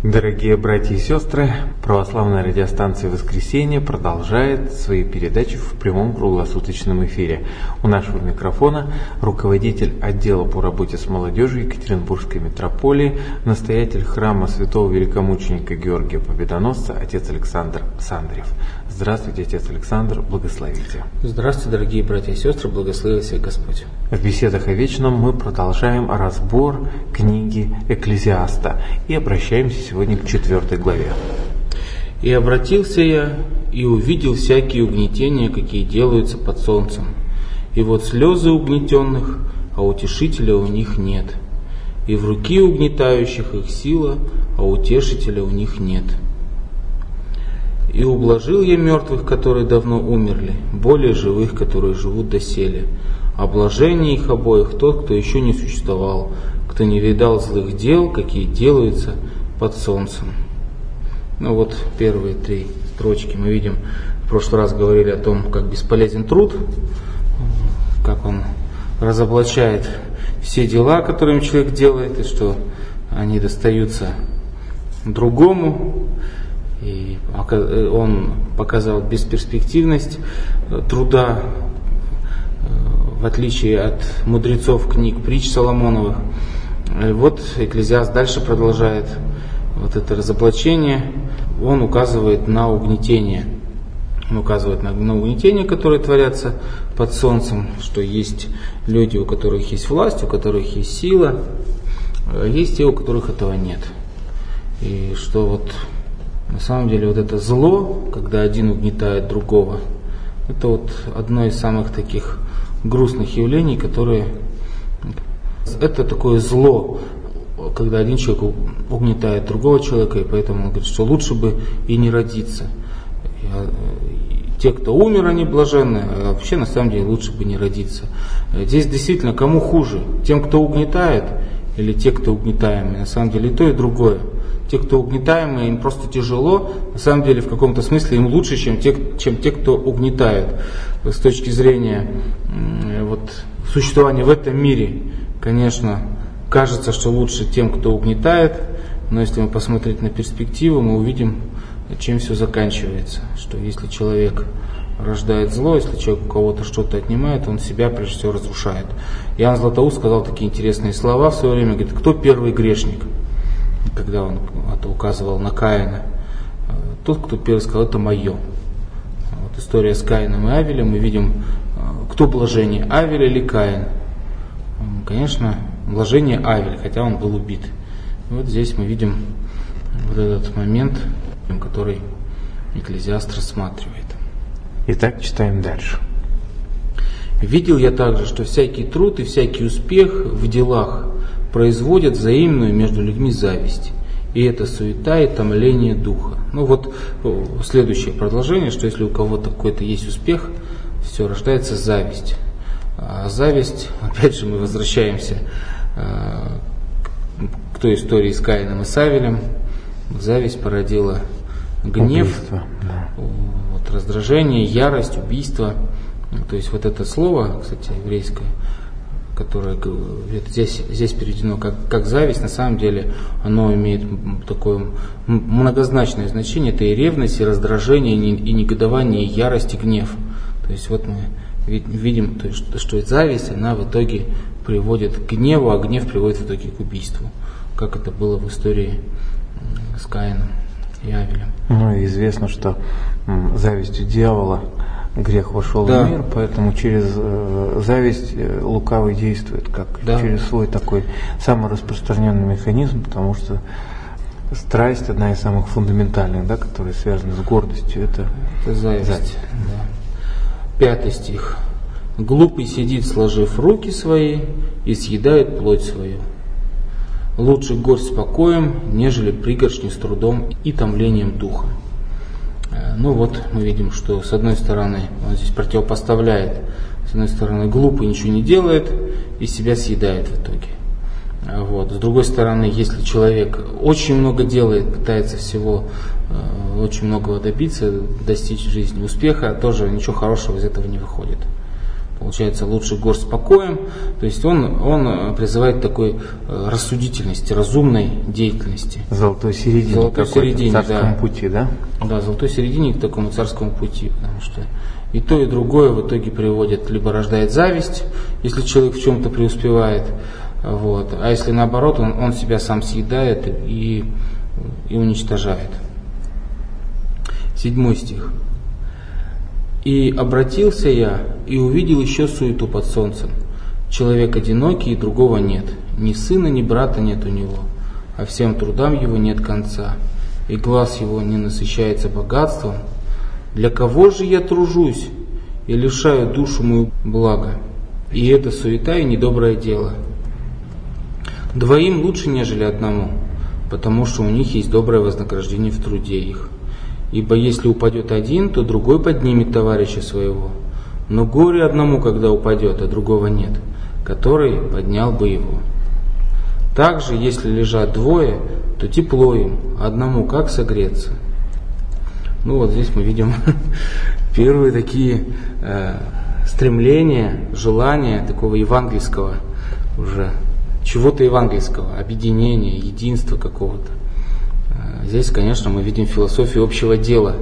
Дорогие братья и сестры, православная радиостанция «Воскресенье» продолжает свои передачи в прямом круглосуточном эфире. У нашего микрофона руководитель отдела по работе с молодежью Екатеринбургской митрополии, настоятель храма святого великомученика Георгия Победоносца, отец Александр Сандрев. Здравствуйте, отец Александр, благословите. Здравствуйте, дорогие братья и сестры, благослови всех Господь. В беседах о вечном мы продолжаем разбор книги Экклезиаста и обращаемся сегодня к 4 главе. «И обратился я, и увидел всякие угнетения, какие делаются под солнцем. И вот слезы угнетенных, а утешителя у них нет. И в руки угнетающих их сила, а утешителя у них нет. И ублажил я мертвых, которые давно умерли, более живых, которые живут доселе. А блажение их обоих тот, кто еще не существовал, кто не видал злых дел, какие делаются под солнцем». Ну вот первые 3 строчки мы видим. В прошлый раз говорили о том, как бесполезен труд, как он разоблачает все дела, которые человек делает, и что они достаются другому. И он показал бесперспективность труда, в отличие от мудрецов книг притч Соломоновых. И вот Экклезиаст дальше продолжает вот это разоблачение. Он указывает на угнетение. Он указывает на угнетения, которые творятся под солнцем, что есть люди, у которых есть власть, у которых есть сила, есть те, у которых этого нет. И что вот на самом деле вот это зло, когда один угнетает другого, это вот одно из самых таких грустных явлений, которые... Это такое зло, когда один человек угнетает другого человека, и поэтому он говорит, что лучше бы и не родиться. Те, кто умер, они блаженны, а вообще на самом деле лучше бы не родиться. Здесь действительно кому хуже? Тем, кто угнетает, или те, кто угнетаемый? На самом деле и то, и другое. Те, кто угнетаемые, им просто тяжело, на самом деле в каком-то смысле им лучше, чем те, кто угнетают. С точки зрения вот, существования в этом мире, конечно, кажется, что лучше тем, кто угнетает, но если мы посмотреть на перспективу, мы увидим, чем все заканчивается. Что если человек рождает зло, если человек у кого-то что-то отнимает, он себя прежде всего разрушает. Иоанн Златоуст сказал такие интересные слова в свое время, говорит, кто первый грешник? Когда он это указывал на Каина, тот, кто первый сказал, это мое. Вот история с Каином и Авелем, мы видим, кто блажение, Авель или Каин. Конечно, блажение Авель, хотя он был убит. И вот здесь мы видим вот этот момент, который Экклезиаст рассматривает. Итак, читаем дальше. «Видел я также, что всякий труд и всякий успех в делах производят взаимную между людьми зависть, и это суета и томление духа». Ну вот следующее продолжение, что если у кого-то какой-то есть успех, все, рождается зависть. А зависть, опять же мы возвращаемся к той истории с Каином и с Авелем. Зависть породила гнев, убийство, да. Вот, раздражение, ярость, убийство. То есть вот это слово, кстати, еврейское, которое здесь переведено как зависть, на самом деле оно имеет такое многозначное значение. Это и ревность, и раздражение, и негодование, и ярость, и гнев. То есть вот мы видим, что зависть, она в итоге приводит к гневу, а гнев приводит в итоге к убийству. Как это было в истории с Каином и Авелем. Ну и известно, что завистью дьявола грех вошел в мир, поэтому через зависть лукавый действует, как через свой такой самый распространенный механизм, потому что страсть одна из самых фундаментальных, да, которая связана с гордостью, это зависть. Да. 5 стих. «Глупый сидит, сложив руки свои, и съедает плоть свою. Лучше горсть с покоем, нежели пригоршни с трудом и томлением духа». Ну вот мы видим, что с одной стороны он здесь противопоставляет, с одной стороны глупый ничего не делает и себя съедает в итоге. Вот. С другой стороны, если человек очень много делает, пытается всего, очень многого добиться, достичь в жизни успеха, тоже ничего хорошего из этого не выходит. получается, лучше горсть с покоем. То есть он призывает к такой рассудительности, разумной деятельности. Золотой середине, золотой середине, царском пути, да? Да, золотой середине к такому царскому пути, потому что и то, и другое в итоге приводит, либо рождает зависть, если человек в чем-то преуспевает, вот, а если наоборот, он себя сам съедает и уничтожает. 7 стих. «И обратился я, и увидел еще суету под солнцем. Человек одинокий, и другого нет. Ни сына, ни брата нет у него, а всем трудам его нет конца. И глаз его не насыщается богатством. Для кого же я тружусь и лишаю душу мою блага? И это суета и недоброе дело. Двоим лучше, нежели одному, потому что у них есть доброе вознаграждение в труде их. Ибо если упадет один, то другой поднимет товарища своего. Но горе одному, когда упадет, а другого нет, который поднял бы его. Также, если лежат двое, то тепло им, одному как согреться». Ну вот здесь мы видим первые такие стремления, желания такого евангельского уже, чего-то евангельского, объединения, единства какого-то. Здесь, конечно, мы видим философию общего дела.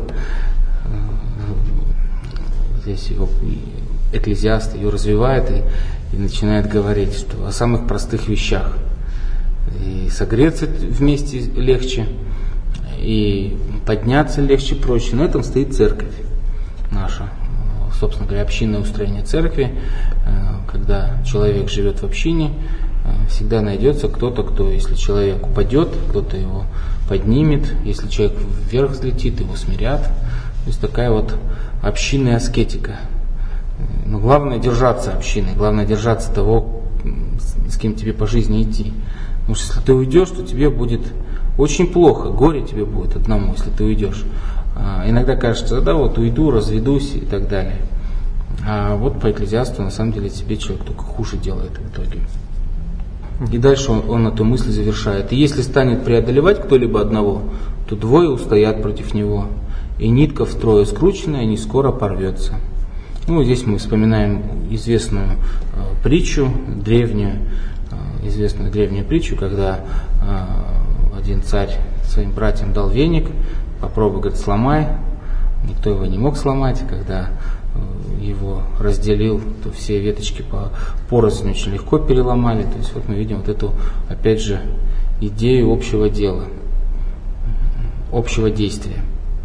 Здесь Экклезиаст ее развивает и начинает говорить, что о самых простых вещах. И согреться вместе легче, и подняться легче, проще. На этом стоит церковь наша. Собственно говоря, общинное устроение церкви. Когда человек живет в общине, всегда найдется кто-то, кто, если человек упадет, кто-то его поднимет. Если человек вверх взлетит, его смирят. То есть такая вот общинная аскетика. Но главное держаться общины, главное держаться того, с кем тебе по жизни идти. Потому что если ты уйдешь, то тебе будет очень плохо, горе тебе будет одному, если ты уйдешь. Иногда кажется, да, вот уйду, разведусь и так далее. А вот по Экклезиасту, на самом деле, тебе человек только хуже делает в итоге. И дальше он эту мысль завершает. «И если станет преодолевать кто-либо одного, то двое устоят против него, и нитка втрое скрученная не скоро порвется». Ну, здесь мы вспоминаем известную притчу, известную древнюю притчу, когда один царь своим братьям дал веник, попробуй, говорит, сломай. Никто его не мог сломать. Когда его разделил, то все веточки порознь очень легко переломали. То есть вот мы видим вот эту, опять же, идею общего дела, общего действия.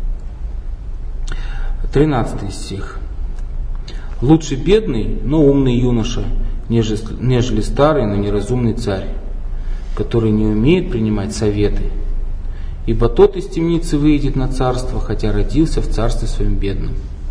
13 стих. «Лучше бедный, но умный юноша, нежели старый, но неразумный царь, который не умеет принимать советы. Ибо тот из темницы выйдет на царство, хотя родился в царстве своем бедном».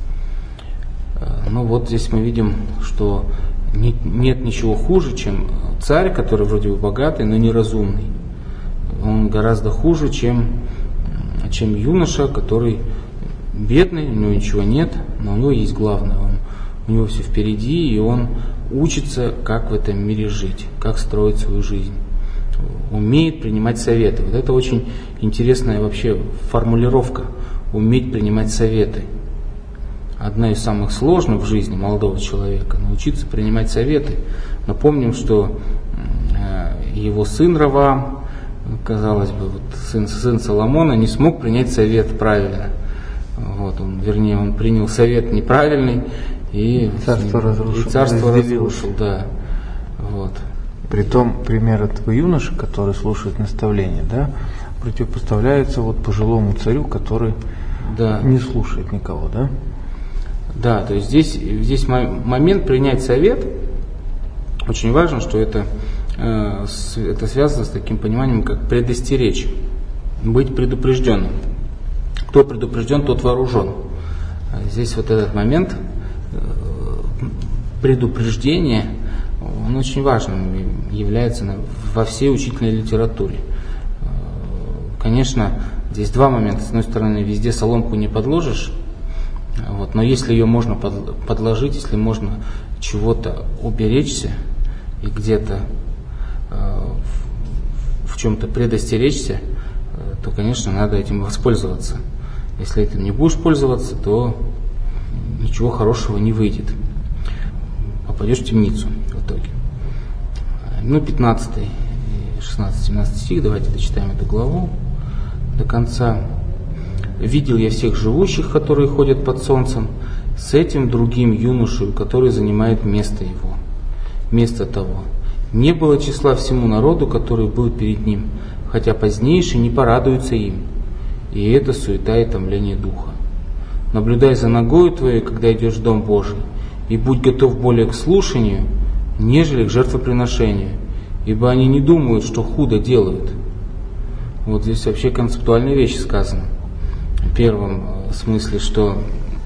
Ну вот здесь мы видим, что нет ничего хуже, чем царь, который вроде бы богатый, но неразумный. Он гораздо хуже, чем юноша, который бедный, у него ничего нет, но у него есть главное. У него все впереди, и он учится, как в этом мире жить, как строить свою жизнь. Умеет принимать советы. Вот это очень интересная вообще формулировка. Уметь принимать советы. Одна из самых сложных в жизни молодого человека. Научиться принимать советы. Напомним, что его сын Раваам, казалось бы, вот сын Соломона, не смог принять совет правильно. Вот, он принял совет неправильный, и царство разрушил, да. Вот. Притом пример этого юноши, который слушает наставления, да, противопоставляется вот пожилому царю, который не слушает никого, да? Да, то есть здесь момент принять совет очень важен, что это связано с таким пониманием, как предостеречь, быть предупрежденным. Кто предупрежден, тот вооружен. Здесь вот этот момент предупреждения, он очень важным является во всей учительной литературе. Конечно, здесь два момента. С одной стороны, везде соломку не подложишь, вот, но если ее можно подложить, если можно чего-то уберечься и где-то в чем-то предостеречься, то, конечно, надо этим воспользоваться. Если этим не будешь пользоваться, то ничего хорошего не выйдет. попадешь в темницу в итоге. 15, 16, 17 стих, давайте дочитаем эту главу до конца. «Видел я всех живущих, которые ходят под солнцем, с этим другим юношей, который занимает место его. Место того. Не было числа всему народу, который был перед ним, хотя позднейшие не порадуются им. И это суета и томление духа. Наблюдай за ногою твоей, когда идешь в Дом Божий, и будь готов более к слушанию, нежели к жертвоприношению, ибо они не думают, что худо делают». Вот здесь вообще концептуальная вещь сказана. В первом смысле, что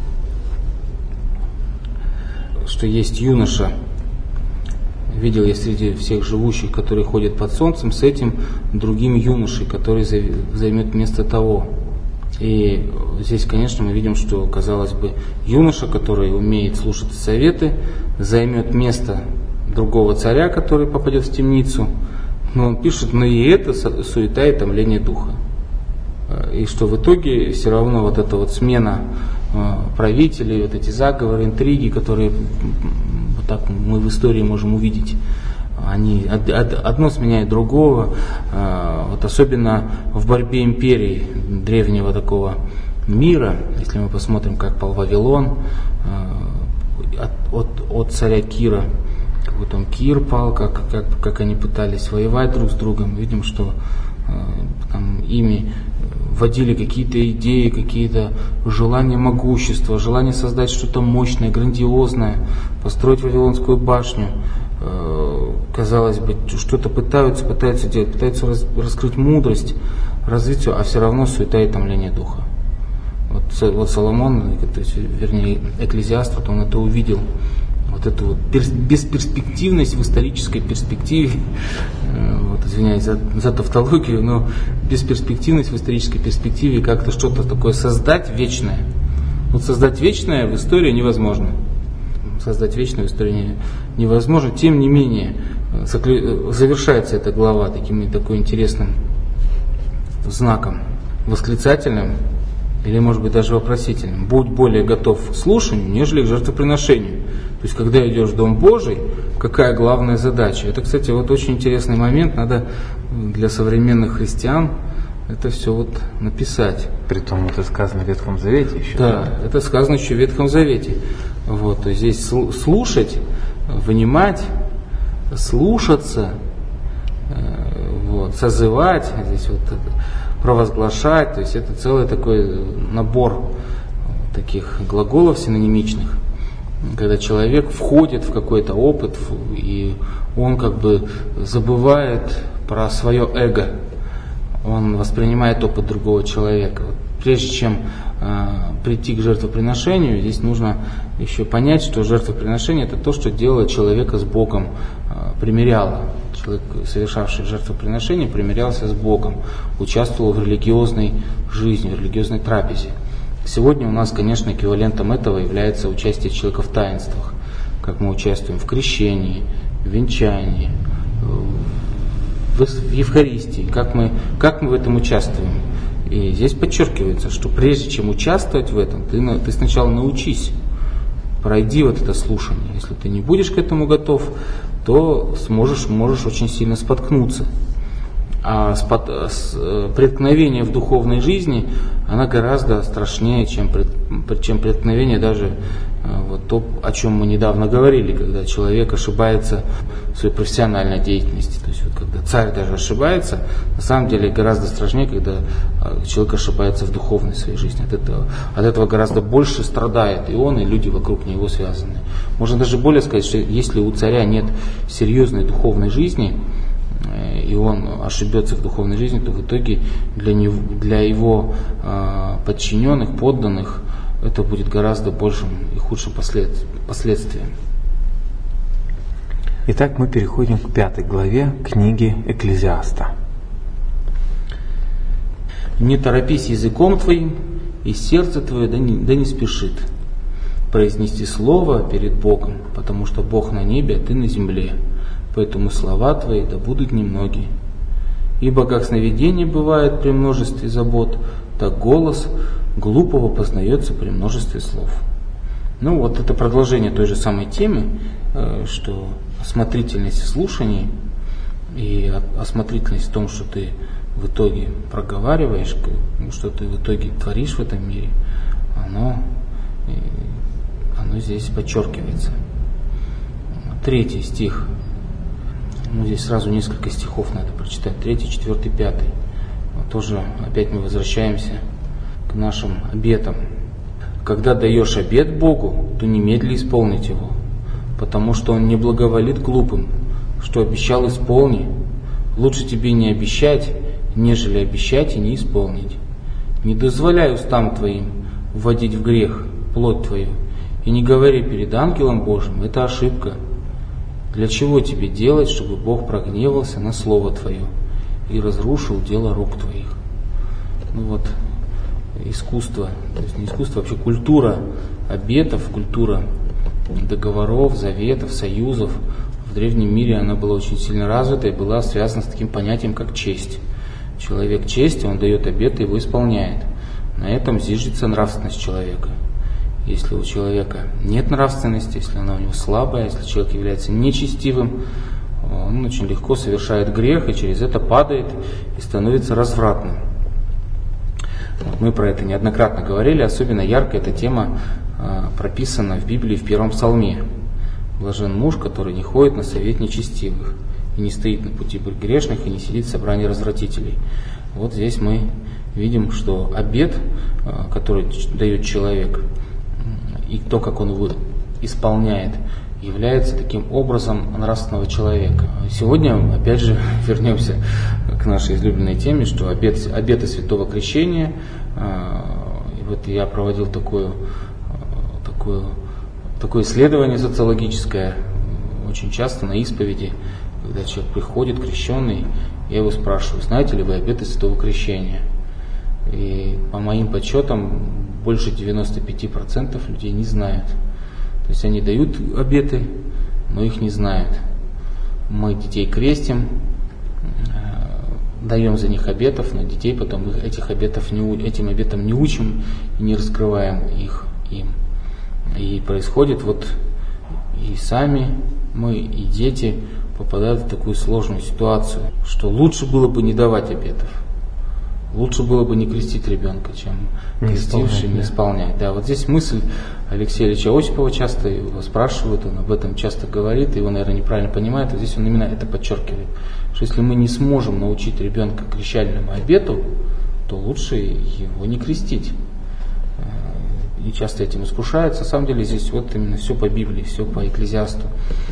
есть юноша, видел я среди всех живущих, которые ходят под солнцем, с этим другим юношей, который займет место того. И здесь, конечно, мы видим, что, казалось бы, юноша, который умеет слушать советы, займет место другого царя, который попадет в темницу. Но он пишет, но и это суета и томление духа. И что в итоге все равно вот эта вот смена правителей, вот эти заговоры, интриги, которые вот так мы в истории можем увидеть, они одно сменяет другого, вот особенно в борьбе империй древнего такого мира, если мы посмотрим, как пал Вавилон, от царя Кира, как вот он Кир пал, как они пытались воевать друг с другом, видим, что там ими вводили какие-то идеи, какие-то желания могущества, желание создать что-то мощное, грандиозное, построить Вавилонскую башню. Казалось бы, что-то пытаются делать, пытаются раскрыть мудрость, развить все, а все равно суета и томление духа. Вот Соломон, то есть, вернее, Экклезиаст, вот он это увидел, вот эту вот бесперспективность в исторической перспективе, вот, извиняюсь за тавтологию, но бесперспективность в исторической перспективе, как-то что-то такое создать вечное. Вот создать вечное в истории невозможно. Создать вечное в истории невозможно. Тем не менее, завершается эта глава такой интересным знаком, восклицательным, или, может быть, даже вопросительным. Будь более готов к слушанию, нежели к жертвоприношению. То есть, когда идешь в Дом Божий, какая главная задача? Это, кстати, вот очень интересный момент, надо для современных христиан это все вот написать. Притом это сказано в Ветхом Завете еще. Да, это сказано еще в Ветхом Завете. Вот, то есть здесь слушать, вынимать, слушаться, вот, созывать, здесь вот провозглашать, то есть это целый такой набор таких глаголов синонимичных, когда человек входит в какой-то опыт, и он как бы забывает про свое эго, он воспринимает опыт другого человека. Вот, прежде чем прийти к жертвоприношению, здесь нужно еще понять, что жертвоприношение — это то, что делает человека с Богом, примиряло. Человек, совершавший жертвоприношение, примирялся с Богом, участвовал в религиозной жизни, в религиозной трапезе. Сегодня у нас, конечно, эквивалентом этого является участие человека в таинствах, как мы участвуем в крещении, в венчании, в Евхаристии, как мы в этом участвуем. И здесь подчеркивается, что прежде чем участвовать в этом, ты сначала научись, пройди вот это слушание. Если ты не будешь к этому готов, то можешь очень сильно споткнуться. А преткновение в духовной жизни, она гораздо страшнее, чем преткновение даже вот то, о чем мы недавно говорили, когда человек ошибается в своей профессиональной деятельности. То есть вот когда царь даже ошибается, на самом деле гораздо страшнее, когда человек ошибается в духовной своей жизни. От этого гораздо больше страдает и он, и люди вокруг него связаны. Можно даже более сказать, что если у царя нет серьезной духовной жизни, и он ошибется в духовной жизни, то в итоге для его подчиненных, подданных, это будет гораздо большим и худшим последствием. Итак, мы переходим к 5 главе книги Экклезиаста. «Не торопись языком твоим, и сердце твое да не спешит произнести слово перед Богом, потому что Бог на небе, а ты на земле. Поэтому слова твои да будут немногие. Ибо как сновидение бывает при множестве забот, так голос глупого познается при множестве слов». Ну вот это продолжение той же самой темы. что осмотрительность в слушании и осмотрительность в том, что ты в итоге проговариваешь, что ты в итоге творишь в этом мире, оно здесь подчеркивается. 3 стих. Здесь сразу несколько стихов надо прочитать. 3, 4, 5. Тоже опять мы возвращаемся к нашим обетам. Когда даешь обет Богу, то немедли исполнить его, потому что Он не благоволит глупым. Что обещал, исполни. Лучше тебе не обещать, нежели обещать и не исполнить. Не дозволяй устам твоим вводить в грех плоть твою, и не говори перед ангелом Божьим, это ошибка. Для чего тебе делать, чтобы Бог прогневался на слово твое и разрушил дело рук твоих? Искусство, то есть не искусство, вообще культура обетов, культура договоров, заветов, союзов в древнем мире, она была очень сильно развита и была связана с таким понятием, как честь. Человек чести, он дает обет и его исполняет. На этом зиждется нравственность человека. Если у человека нет нравственности, если она у него слабая, если человек является нечестивым, он очень легко совершает грех и через это падает и становится развратным. Мы про это неоднократно говорили, особенно ярко эта тема прописана в Библии в 1 Псалме. Блажен муж, который не ходит на совет нечестивых, и не стоит на пути грешных, и не сидит в собрании развратителей. Вот здесь мы видим, что обет, который дает человек, и то, как он его исполняет, является таким образом нравственного человека. Сегодня, опять же, вернемся к нашей излюбленной теме, что обеты Святого Крещения. И вот я проводил такое исследование социологическое, очень часто на исповеди, когда человек приходит, крещенный, я его спрашиваю, знаете ли вы обеты Святого Крещения? И по моим подсчетам больше 95% людей не знают. То есть они дают обеты, но их не знают. Мы детей крестим, даем за них обетов, но детей потом этим обетам не учим и не раскрываем их им. И происходит и сами мы, и дети попадают в такую сложную ситуацию, что лучше было бы не давать обетов. Лучше было бы не крестить ребенка, чем крестивший не исполнять. Да, вот здесь мысль Алексея Ильича Осипова, часто его спрашивают, он об этом часто говорит, его, наверное, неправильно понимает, вот здесь он именно это подчеркивает, что если мы не сможем научить ребенка крещальному обету, то лучше его не крестить. И часто этим искушаются. На самом деле здесь вот именно все по Библии, все по Экклезиасту.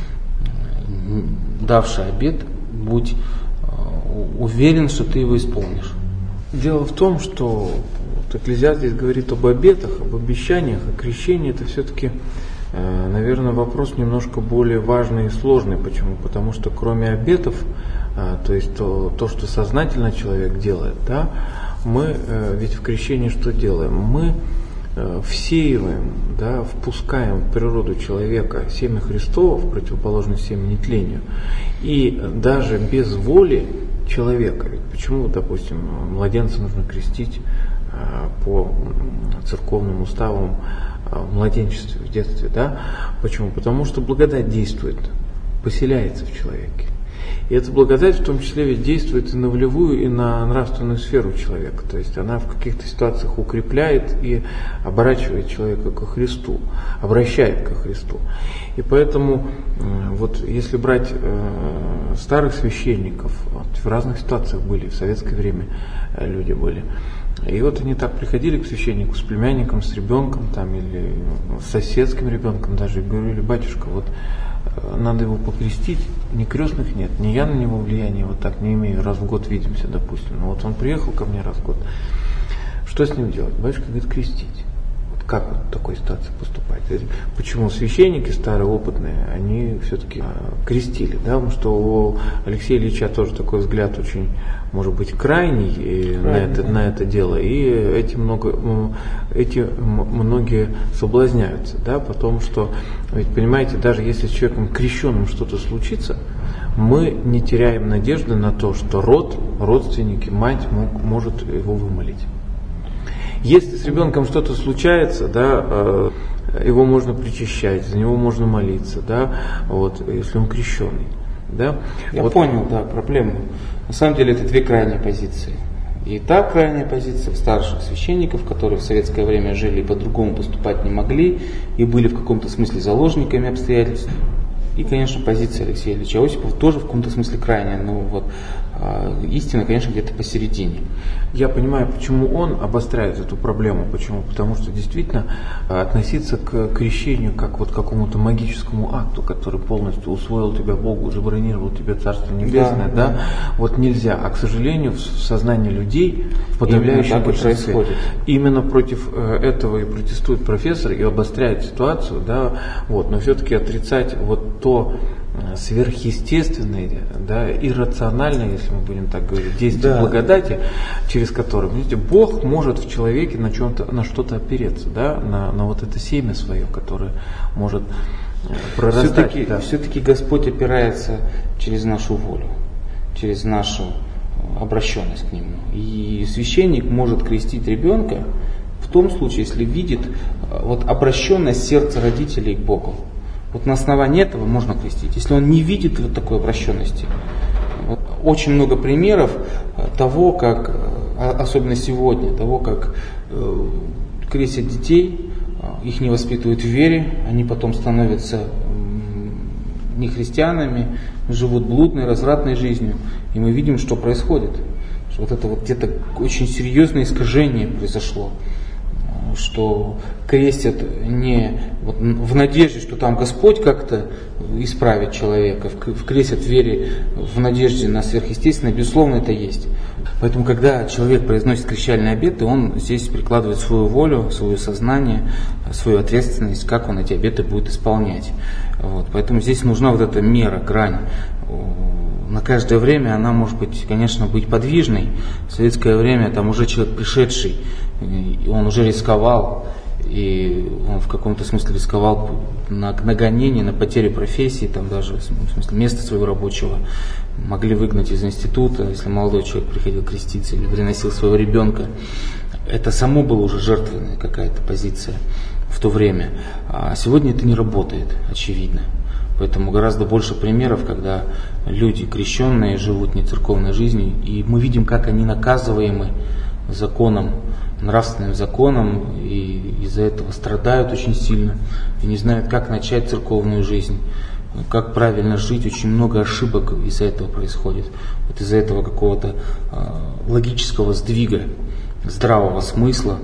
Давший обет, будь уверен, что ты его исполнишь. Дело в том, что Экклезиаст здесь говорит об обетах, об обещаниях, а крещение это все-таки, наверное, вопрос немножко более важный и сложный. Почему? Потому что кроме обетов, то есть то, что сознательно человек делает, да, мы ведь в крещении что делаем? Мы всеиваем, да, впускаем в природу человека семя Христово, в противоположность семени тлению. И даже без воли человека, ведь почему, допустим, младенца нужно крестить по церковным уставам в младенчестве, в детстве, да? Почему? Потому что благодать действует, поселяется в человеке. И эта благодать в том числе ведь действует и на волевую, и на нравственную сферу человека. То есть она в каких-то ситуациях укрепляет и оборачивает человека ко Христу, обращает ко Христу. И поэтому вот если брать старых священников, вот, в разных ситуациях были, в советское время люди были. И вот они так приходили к священнику с племянником, с ребенком там, или с соседским ребенком даже, и говорили: батюшка, вот надо его покрестить, ни крестных нет, ни я на него влияния вот так не имею, раз в год видимся, допустим. Но вот он приехал ко мне раз в год, что с ним делать? Батюшка говорит: крестить. Вот как вот в такой ситуации поступать? Почему священники старые, опытные, они все-таки крестили, да? Потому что у Алексея Ильича тоже такой взгляд очень, может быть, крайний на это дело, и эти многие соблазняются, да, потому что, ведь понимаете, даже если с человеком крещенным что-то случится, мы не теряем надежды на то, что родственники, мать может его вымолить. Если с ребенком что-то случается, да, его можно причащать, за него можно молиться, да, вот, если он крещеный. Да? Я понял, да, проблему. На самом деле это две крайние позиции. И та крайняя позиция старших священников, которые в советское время жили и по-другому поступать не могли, и были в каком-то смысле заложниками обстоятельств. И, конечно, позиция Алексея Ильича Осипова тоже в каком-то смысле крайняя, но вот истина, конечно, где-то посередине. Я понимаю, почему он обостряет эту проблему. Почему? Потому что действительно относиться к крещению как вот к какому-то магическому акту, который полностью усвоил тебя Богу, забронировал тебе Царство Небесное, да, вот нельзя. А, к сожалению, в сознании людей, в подавляющем большинстве, именно против этого и протестует профессор и обостряет ситуацию, да, вот, но все-таки отрицать вот то сверхъестественное, да, иррациональное, если мы будем так говорить, действие благодати, через которое, видите, Бог может в человеке на что-то опереться, да, на вот это семя свое, которое может прорастать. Все-таки Господь опирается через нашу волю, через нашу обращенность к Нему. И священник может крестить ребенка в том случае, если видит вот обращенность сердца родителей к Богу. Вот на основании этого можно крестить. Если он не видит вот такой обращенности. Вот очень много примеров того, как, особенно сегодня, того, как крестят детей, их не воспитывают в вере, они потом становятся нехристианами, живут блудной, развратной жизнью. И мы видим, что происходит. Что вот это вот где-то очень серьезное искажение произошло. Что крестят не вот в надежде, что там Господь как-то исправит человека, крестят в вере, в надежде на сверхъестественное, безусловно, это есть. Поэтому, когда человек произносит крещальные обеты, он здесь прикладывает свою волю, свое сознание, свою ответственность, как он эти обеты будет исполнять. Вот. Поэтому здесь нужна вот эта мера, грань. На каждое время она может быть, конечно, быть подвижной. В советское время там уже человек пришедший, и он уже рисковал, и он в каком-то смысле рисковал на гонение, на потерю профессии, там даже в смысле места своего рабочего могли выгнать из института, если молодой человек приходил креститься или приносил своего ребенка. Это само было уже жертвенная какая-то позиция в то время. А сегодня это не работает, очевидно. Поэтому гораздо больше примеров, когда люди крещенные живут не церковной жизнью, и мы видим, как они наказываемы законом, нравственным законом, и из-за этого страдают очень сильно, и не знают, как начать церковную жизнь, как правильно жить. Очень много ошибок из-за этого происходит. Вот из-за этого какого-то логического сдвига, здравого смысла.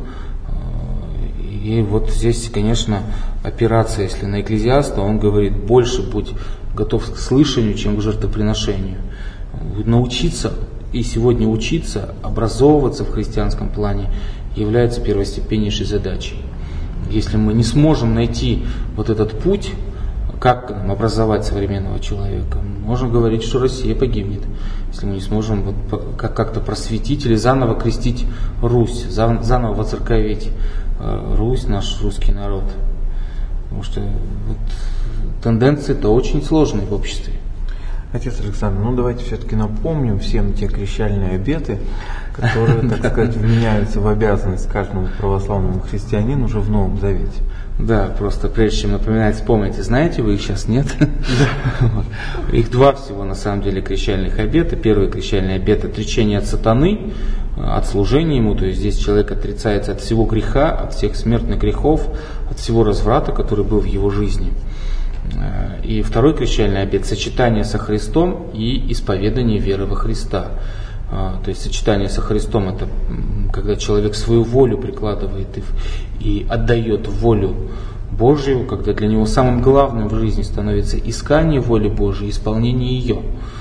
И вот здесь, конечно, опираться, если на Экклезиаста, он говорит, больше будь готов к слышанию, чем к жертвоприношению. Научиться и сегодня учиться, образовываться в христианском плане является первостепеннейшей задачей. Если мы не сможем найти вот этот путь, как нам образовать современного человека, можно говорить, что Россия погибнет, если мы не сможем вот как-то просветить или заново крестить Русь, заново воцерковить Русь, наш русский народ. Потому что вот, тенденции-то очень сложные в обществе. Отец Александр, ну давайте все-таки напомним всем те крещальные обеты, которые, так сказать, вменяются в обязанность каждому православному христианину уже в Новом Завете. Да, просто прежде чем напоминать, вспомните, знаете вы их сейчас, нет? Их два всего на самом деле крещальных обета. Первый крещальный обет — отречение от сатаны, от служения ему, то есть здесь человек отрицается от всего греха, от всех смертных грехов, от всего разврата, который был в его жизни. И второй крещальный обет — сочетание со Христом и исповедание веры во Христа. То есть сочетание со Христом — это когда человек свою волю прикладывает и отдает волю Божию, когда для него самым главным в жизни становится искание воли Божией, исполнение ее.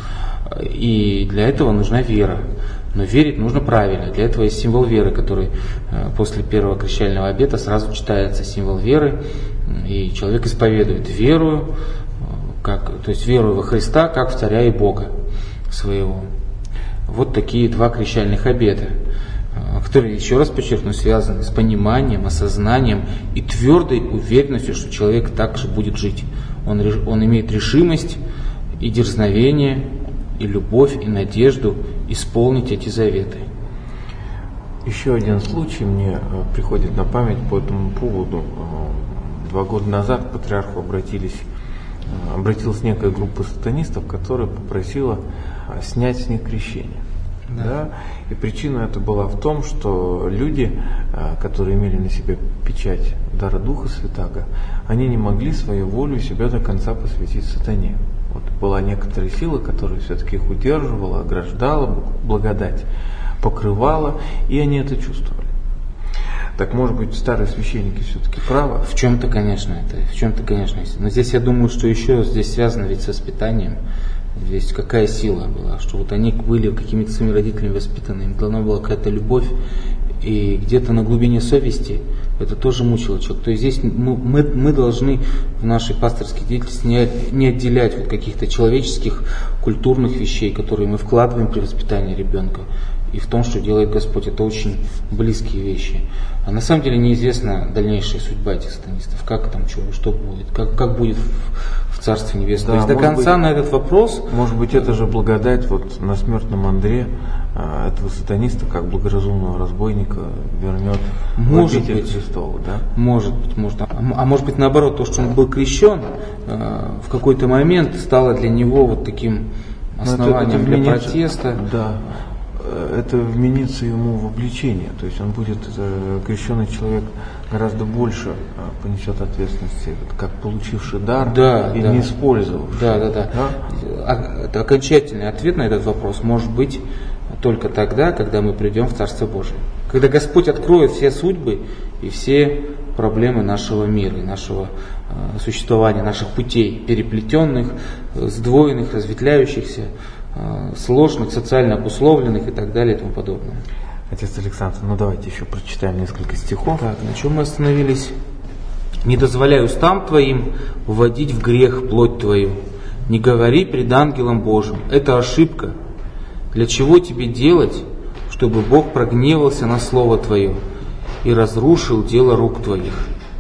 И для этого нужна вера. Но верить нужно правильно. Для этого есть символ веры, который после первого крещального обета сразу читается символ веры, и человек исповедует веру, то есть веру во Христа, как в Царя и Бога своего. Вот такие два крещальных обета, которые, еще раз подчеркну, связаны с пониманием, осознанием и твердой уверенностью, что человек так же будет жить. Он имеет решимость и дерзновение, и любовь, и надежду исполнить эти заветы. Еще один случай мне приходит на память по этому поводу. 2 года назад к патриарху обратилась некая группа сатанистов, которая попросила снять с них крещение. Да? И причина это была в том, что люди, которые имели на себе печать дара Духа Святаго, они не могли свою волю себя до конца посвятить сатане. Вот была некоторая сила, которая все-таки их удерживала, ограждала, благодать покрывала, и они это чувствовали. Так, может быть, старые священники все-таки правы? В чем-то, конечно, есть. Но здесь я думаю, что еще здесь связано ведь с воспитанием. Здесь какая сила была, что вот они были какими-то своими родителями воспитаны, им должна была какая-то любовь, и где-то на глубине совести это тоже мучило человека. То есть здесь мы должны в нашей пасторской деятельности не отделять вот каких-то человеческих, культурных вещей, которые мы вкладываем при воспитании ребенка, и в том, что делает Господь. Это очень близкие вещи. А на самом деле неизвестна дальнейшая судьба этих сатанистов, как там, что будет, как будет в Царстве Небесном. Да, То есть до конца на этот вопрос... Может быть, это же благодать вот на смертном одре этого сатаниста, как благоразумного разбойника, вернет в обитель Христову, да? Может быть. А может быть, наоборот, то, что он был крещен, в какой-то момент стало для него вот таким основанием для протеста. Да. Это вменится ему в обличение, то есть он будет, крещенный человек, гораздо больше понесет ответственности, как получивший дар и не использовавший. Да. Окончательный ответ на этот вопрос может быть только тогда, когда мы придем в Царство Божие. Когда Господь откроет все судьбы и все проблемы нашего мира, и нашего существования, наших путей, переплетенных, сдвоенных, разветвляющихся, сложных, социально обусловленных и так далее и тому подобное. Отец Александр, давайте еще прочитаем несколько стихов. Так, на чем мы остановились? «Не дозволяй устам твоим вводить в грех плоть твою. Не говори пред ангелом Божьим. Это ошибка. Для чего тебе делать, чтобы Бог прогневался на слово твое и разрушил дело рук твоих?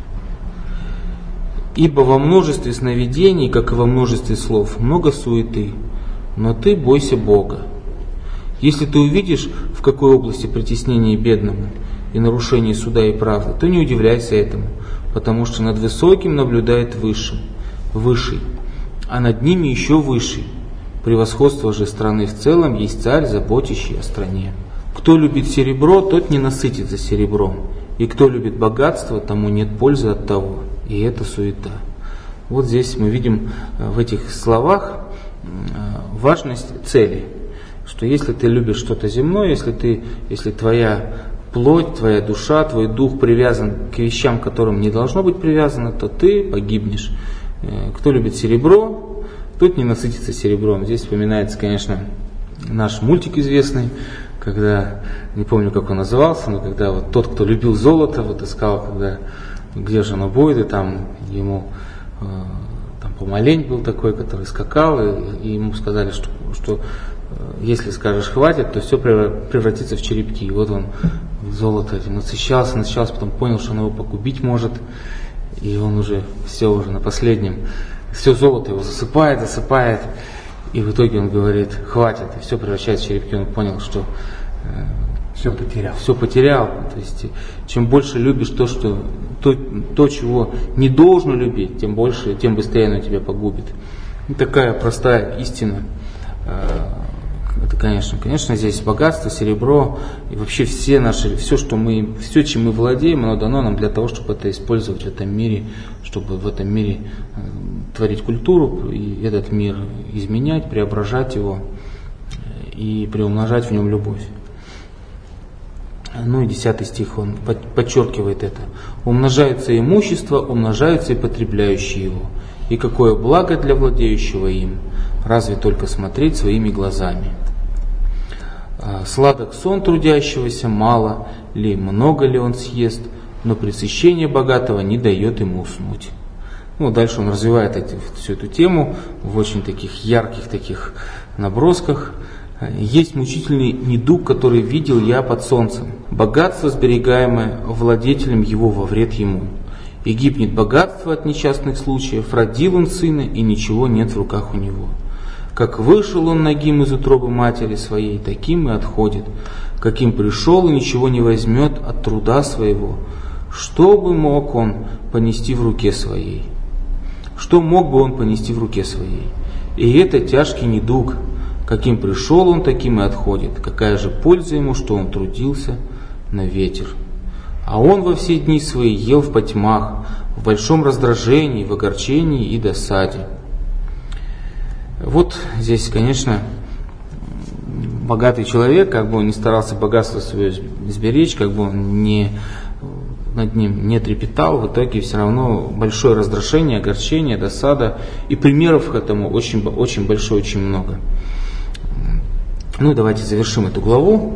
Ибо во множестве сновидений, как и во множестве слов, много суеты. Но ты бойся Бога. Если ты увидишь, в какой области притеснения бедному и нарушения суда и правды, то не удивляйся этому, потому что над высоким наблюдает высший, а над ними еще высший. Превосходство же страны в целом есть царь, заботящий о стране. Кто любит серебро, тот не насытится серебром, и кто любит богатство, тому нет пользы от того, и это суета». Вот здесь мы видим в этих словах важность цели, что если ты любишь что-то земное, если твоя плоть, твоя душа, твой дух привязан к вещам, к которым не должно быть привязано, то ты погибнешь. Кто любит серебро, тот не насытится серебром. Здесь вспоминается, конечно, наш мультик известный, когда, не помню, как он назывался, но когда вот тот, кто любил золото, вот искал, где же оно будет, и там ему помолень был такой, который скакал, и ему сказали, что если скажешь «хватит», то все превратится в черепки. И вот он золото этим насыщался, потом понял, что он его погубить может, и он уже на последнем, все золото его засыпает, и в итоге он говорит «хватит», и все превращается в черепки. Он понял, что все потерял. То есть, чем больше любишь то, чего не должно любить, тем быстрее оно тебя погубит. И такая простая истина. Это, конечно, здесь богатство, серебро и вообще все, чем мы владеем, оно дано нам для того, чтобы это использовать в этом мире, чтобы в этом мире творить культуру и этот мир изменять, преображать его и приумножать в нем любовь. И 10 стих, он подчеркивает это. «Умножается имущество, умножаются и потребляющие его. И какое благо для владеющего им, разве только смотреть своими глазами. Сладок сон трудящегося, мало ли, много ли он съест, но пресыщение богатого не дает ему уснуть». Дальше он развивает всю эту тему в очень таких ярких набросках. «Есть мучительный недуг, который видел я под солнцем, богатство, сберегаемое владетелем его во вред ему. И гибнет богатство от несчастных случаев, родил он сына, и ничего нет в руках у него. Как вышел он нагим из утробы матери своей, таким и отходит. Каким пришел, и ничего не возьмет от труда своего, что бы мог он понести в руке своей? Что мог бы он понести в руке своей? И это тяжкий недуг. Каким пришел он, таким и отходит. Какая же польза ему, что он трудился на ветер? А он во все дни свои ел в потьмах, в большом раздражении, в огорчении и досаде. Вот здесь, конечно, богатый человек, как бы он ни старался богатство свое сберечь, как бы он над ним не трепетал, в итоге все равно большое раздражение, огорчение, досада. И примеров к этому очень, очень большое, очень много. Ну и давайте завершим эту главу,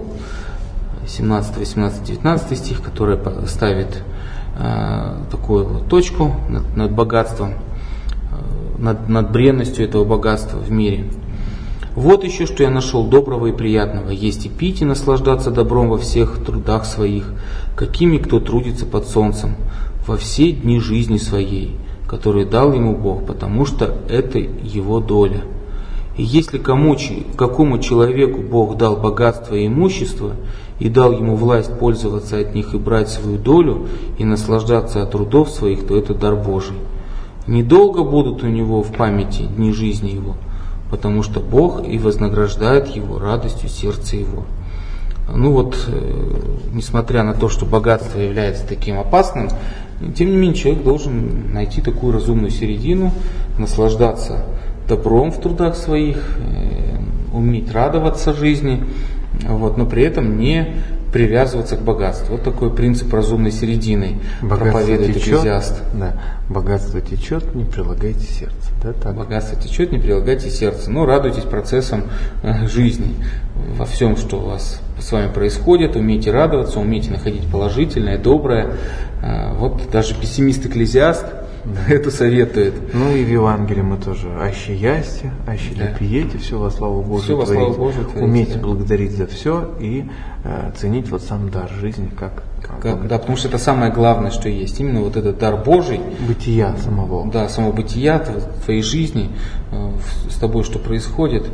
17, 18, 19 стих, который ставит такую вот точку над богатством, над бренностью этого богатства в мире. «Вот еще, что я нашел доброго и приятного, есть и пить, и наслаждаться добром во всех трудах своих, какими кто трудится под солнцем, во все дни жизни своей, которые дал ему Бог, потому что это его доля. И если какому человеку Бог дал богатство и имущество, и дал ему власть пользоваться от них и брать свою долю, и наслаждаться от трудов своих, то это дар Божий. Недолго будут у него в памяти дни жизни его, потому что Бог и вознаграждает его радостью сердца его». Ну вот, несмотря на то, что богатство является таким опасным, тем не менее человек должен найти такую разумную середину, наслаждаться добром в трудах своих, уметь радоваться жизни, вот, но при этом не привязываться к богатству. Вот такой принцип разумной середины проповедует Экклезиаст. Да, богатство течет, не прилагайте сердце. Да, так. Богатство течет, не прилагайте сердце. Но радуйтесь процессом жизни. Во всем, что у вас с вами происходит, умейте радоваться, умейте находить положительное, доброе. Вот даже пессимист Экклезиаст это советует. Ну и в Евангелии мы тоже аще ясте, аще да пиете, все во славу Божию творите. Умейте благодарить за все и ценить вот сам дар жизни как да, потому что это самое главное, что есть. Именно вот этот дар Божий. Бытия самого. Да, самого бытия твоей жизни, с тобой что происходит.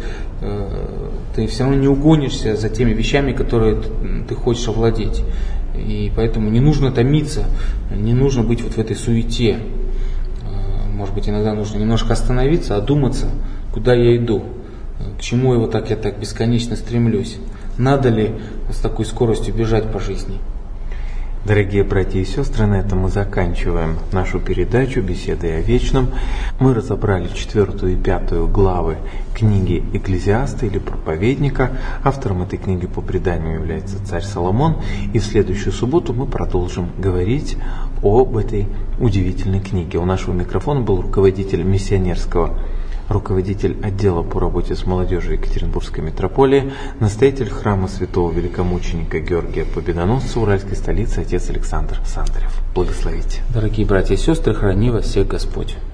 Ты все равно не угонишься за теми вещами, которые ты хочешь овладеть. И поэтому не нужно томиться, не нужно быть вот в этой суете. Может быть, иногда нужно немножко остановиться, одуматься, куда я иду, к чему я так бесконечно стремлюсь. Надо ли с такой скоростью бежать по жизни? Дорогие братья и сестры, на этом мы заканчиваем нашу передачу «Беседы о вечном». Мы разобрали 4 и 5 главы книги Экклезиаста или Проповедника. Автором этой книги по преданию является царь Соломон. И в следующую субботу мы продолжим говорить об этой удивительной книге. У нашего микрофона был руководитель отдела по работе с молодежью Екатеринбургской митрополии, настоятель храма святого великомученика Георгия Победоносца Уральской столицы, отец Александр Сандарев. Благословите. Дорогие братья и сестры, храни вас всех Господь.